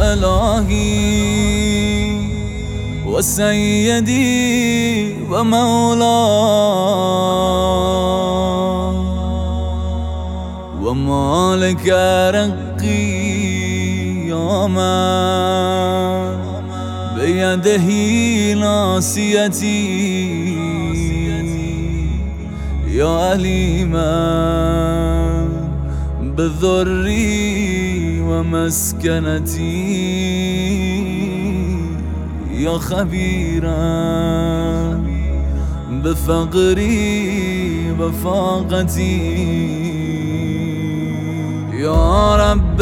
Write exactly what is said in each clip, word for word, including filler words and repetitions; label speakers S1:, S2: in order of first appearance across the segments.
S1: إلهي وسيدي ومولاي ومالك رقي يا من بيده ناصيتي يا عليما بذري ومسكنتي يا خبيرا بفقري وفاقتي يا رب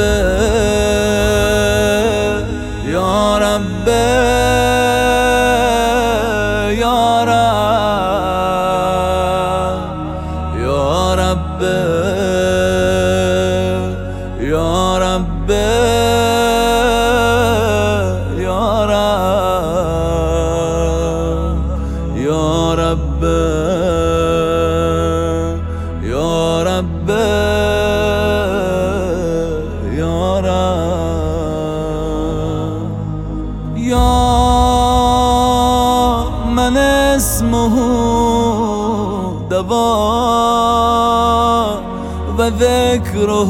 S1: يا رب يا رب يا رب يا رب يا رب يا رب يا رب يا رب يا من اسمه دواء وذكره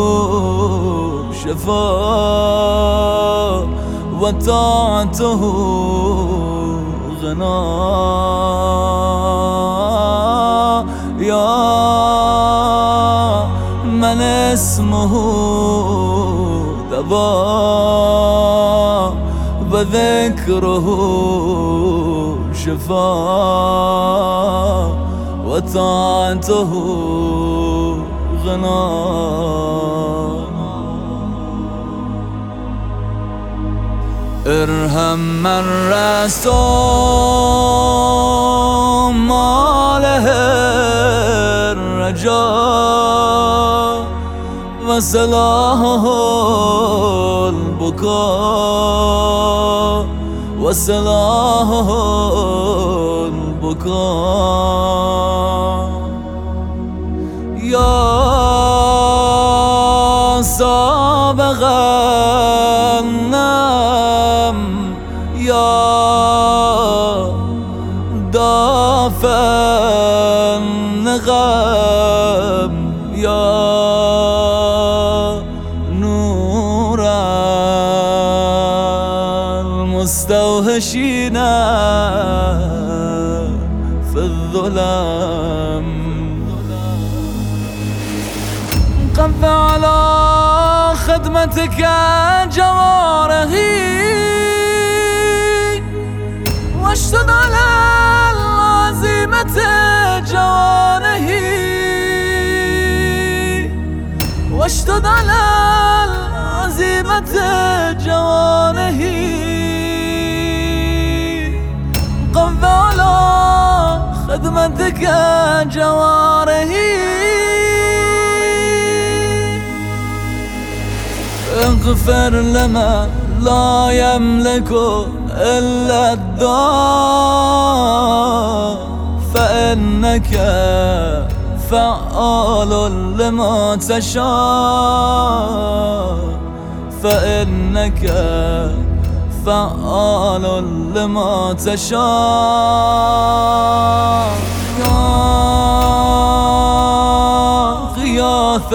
S1: شفاء وطاعته غناء يا من اسمه دواء وذكره شفاء وطاعته غناء ارحم من رسول ما له الرجاء وصلاحه البكاء وصلاحه البكاء يا سابق النعم يا دافع النغم يا نور المستوحشين في الظلام قف على خدمتك جوارحي واشتد على العزيمة جوانحي واشتد على العزيمة جوانحي قف على خدمتك جوارحي اغفر لمن لا يملك إلا الدعاء فإنك فعال لما تشاء فإنك فعال لما تشاء يا غياث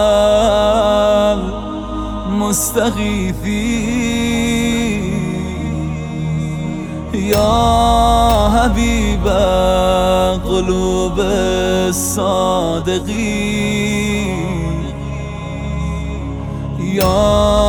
S1: المستغيثين يا حبيب قلوب الصادقين يا